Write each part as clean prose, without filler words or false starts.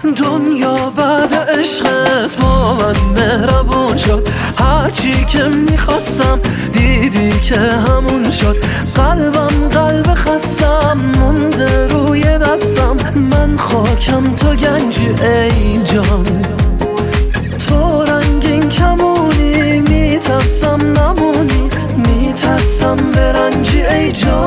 دنیا بعد عشقت با من مهربون شد، هرچی که میخواستم دیدی که همون شد. قلبم قلب خستم مونده روی دستم، من خاکم تو گنجی ای جان، تو رنگین کمونی میترسم نمونی، میترسم برنجی ای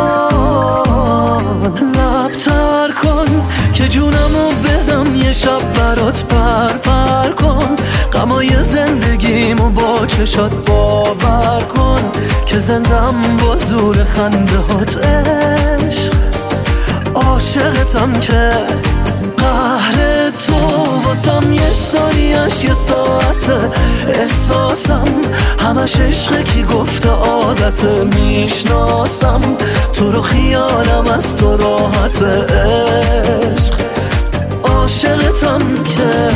جان. لبتر کن که جونمو بدم یه شب برات پر کن، غمای زندگیمو با چشات باور کن که زندم با زور خنده هات عشق. عاشقتم که قهر تو واسم یه ثانیش یه ساعته، احساسم همش عشقه کی گفته عادته، میشناسم تو رو خیالم از تو راحت عشق. عاشقتم که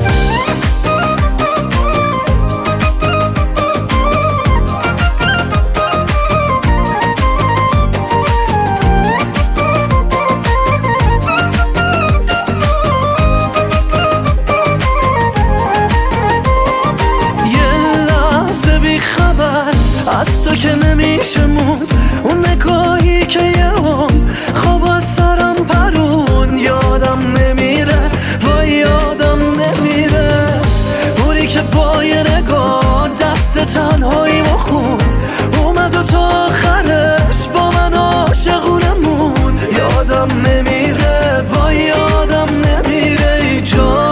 از تو که نمیشه موند، اون نگاهی که یه خواب از سرم پرون، یادم نمیره وای یادم نمیره، بوری که با یه نگاه دست تنهاییمو خوند، اومد و تا آخرش با من عاشقونه موند. یادم نمیره وای یادم نمیره ای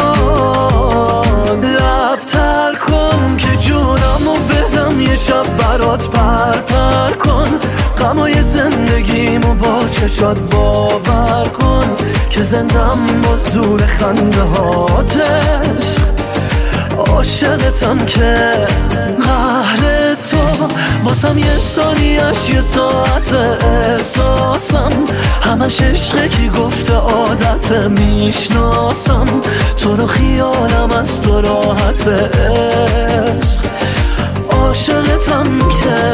جان. لبتر کن که جونمو بدم یه شب برات پر کن، غمای زندگیمو با چشات باور کن که زندم با زور خنده هاتش. عاشقتم که قهر تو واسم یه ثانیش یه ساعت، احساسم همش عشقه کی گفته عادته، میشناسم تو رو خیالم از تو راحت عشق. عاشقتم که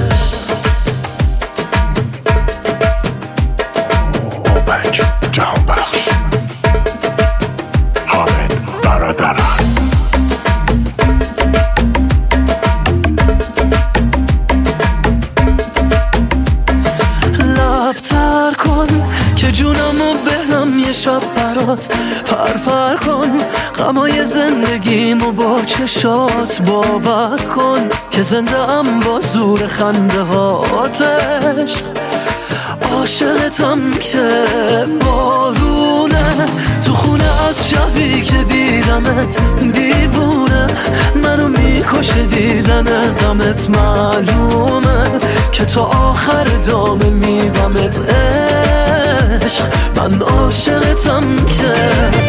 اوپک جهان بخش حامد برادران. لبتر کن که جونمو بدم یه شب برات پر کن، غمای زندگیمو با چشات باور کن که زندم با زور خنده هاتش. عاشقتم که بارونه تو خونه از شبی که دیدمت، دیوونه منو میکشه دیدن غمت، معلومه که تو آخر دامه میدمت عشق. من عاشقتم که